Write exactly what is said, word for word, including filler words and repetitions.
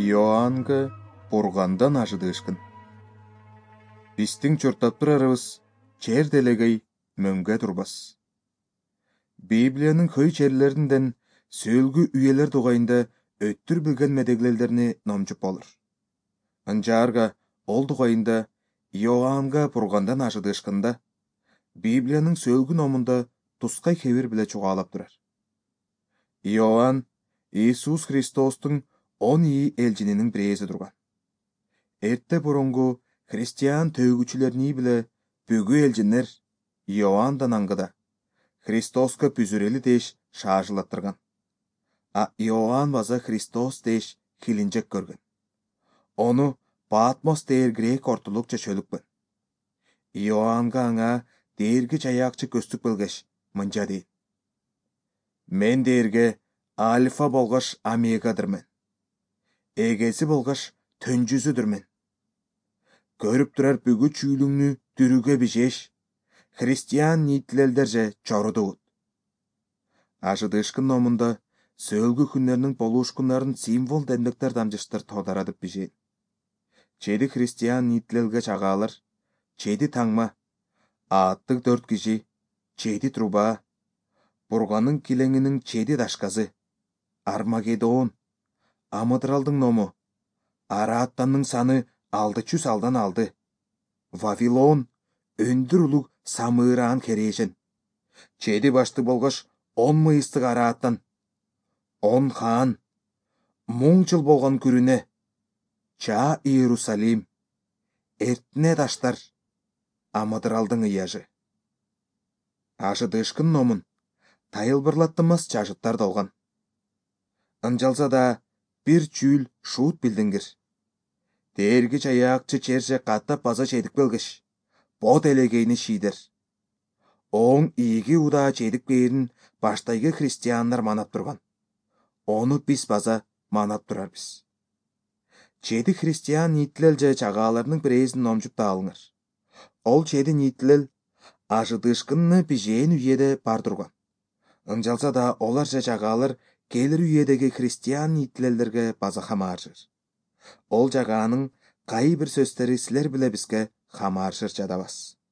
Иоаннга бургандан ажыдышкын. Бистиң чуртап турарыбыз чер делегей мөңгө турбас. Библияның хөй черлеринден сөөлгү үйелер дугайында өттүр билген медеглелерни номчуп болыр. Анжаарга ол дугайында Иоаннга бургандан ажыдышкында Библияның сөөлгү номунда тускай хебир биле чугаалап турар. Иоанн Иисус Христостуң он ии элчининин биреси турган. Эрте бурунгу христиан төөгүчүлөрүни биле бүгү элчинер Иоанндан аңгыда Христоска пүзүрели деш шаажылаттырган. А Иоанн база Христос деш хилинжек көргөн. Ону Патмос дээр грек ортулукча чөлүкпөн. Иоаннга аңа дээрги чаяакчы көстүк белгеш мынча дейт: Мен дээрге альфа болгош омегадырмын. Эгеси болгош төнжүзүдүрмүн. Көрүп турар бүгү чүүлүңнү дүрүгө бижеш, христиан нийтилелдерже чорудугут. Ажыдышкын номунда сөөлгү күннерinin болуушкуннарын символ демдектер дамжыштар тодарадып бижейин. Чеди христиан нийтилелге чагаалар, чеди таңма, ааттык дөрт киши, чеди труба, бурганын килеңинин чеди дашказы, Армагеддон, Амыдыралдың ному, Арааттанның саны алды чүз алдан алды, Вавилон, өндүр улуг самыыраан кережен, чеди башты болгош он мыйыстык Арааттан, он хаан, муң жыл болгон күрүнө, чаа Иерусалим, эртне таштар, Амыдыралдың ыяжы. Ажыдышкын номун тайылбырлаттымас чажыттар долган. Ынжалса да бир чүүл шуут билдиңгир. Дээрги чаяакчы черже каттап база чедик белгеш, бо делегейни шиидер. Оң ийиги удаа чедик бээрин баштайгы христианнар манап турган. Ону биз база манап турарбыз. Чеди христиан нийтилел же чагааларының бирээсин номчуп таалыңар. Ол чеди нийтилел ажыдышкынны бижээн үйеде бар турган. Ынжалса да олар же чагаалар келир үйедеги христиан нийтилелдерге база хамааржыр. Ол жагааның кайы бир сөздери силер биле бизге хамааржыр жадабас.